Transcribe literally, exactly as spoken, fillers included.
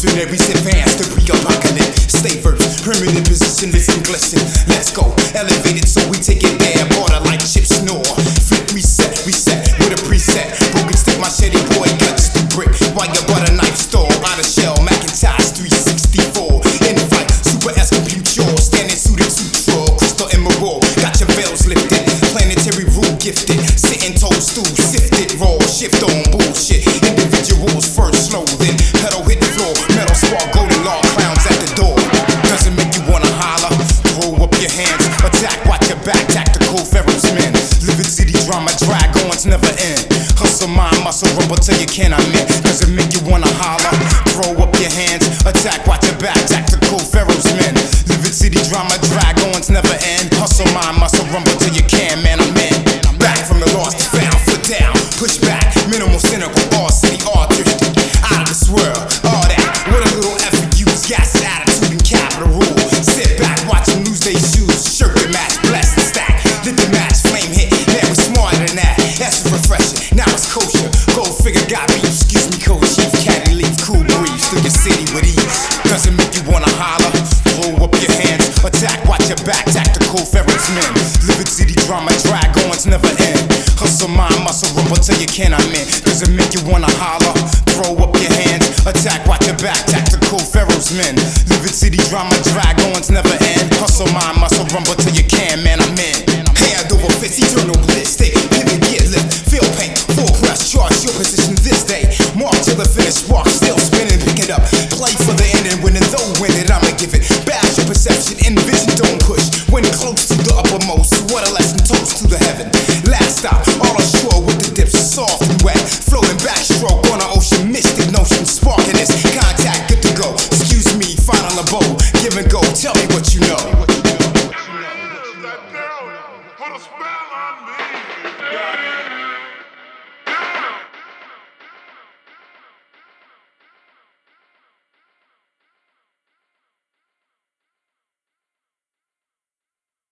Visionaries advance to pre-apocalypse. Stay first, primitive position, listen, glisten. Let's go, elevated so we take it there. Border like chip snore. Flip, reset, reset with a preset. Broken stick, machete, boy, guts the brick. While your butter knife store, out of shell, Macintosh three sixty-four. In fight, super S compute yours. Standing suited, suture, crystal emerald. Got your veils lifted, planetary rule gifted. Sitting toadstool, sifted, raw, shift on bullshit. Individuals first, slow, then pedal hit the floor. Metal spark, golden law, clowns at the door. Doesn't make you wanna holler, throw up your hands. Attack, watch your back, tactical pharaohs men. Living city drama, drag ons never end. Hustle mind, muscle, rumble till you cannot admit. Doesn't make you wanna holler, throw up your hands. Attack, watch your back, tactical pharaohs men. Living city drama, drag ons never end. Hustle mind, muscle, rumble till you can, man, I'm in. Back from the lost to found, foot down, push back, minimal cynical, all city artistic. Out of this world, all that, what a little effort use, gas attitude and capital rule. Sit back, watch them lose their shoes, shirt and match, bless and stack. Lit the match, flame hit, man, we smarter than that. That's refreshing, now it's kosher. Go figure, got beef, excuse me, cold chief, caddy leaf, cool breeze through your city with ease. Doesn't make you wanna holler, throw up your hands. Attack, watch your back, tactical pharaohs men. Living city drama, drag ons never end. Hustle mind, muscle, rumble till you cannot admit. Doesn't make you wanna holler, throw up your hands. Attack, watch your back, tactical pharaohs men. Living city drama, drag ons never end. Hustle mind, muscle, rumble till you can, man, I'm in. Hand over fist, eternal bliss. Stay, pivot, get lift, feel pain, full press, charge your position this day. Mark till the finish, spark, still spinning, pick it up. Play for the end and win it, though win it, I'ma give it. Bash your perception, envision, don't push. When close to the uppermost, what a lesson, toast to the heaven. Last stop, all ashore with the dips, soft and wet. Floating backstroke on an ocean, mystic notion, sparking this. Contact, good to go. Excuse me, final a bow, give and go, tell me what you know. That girl put a spell on me.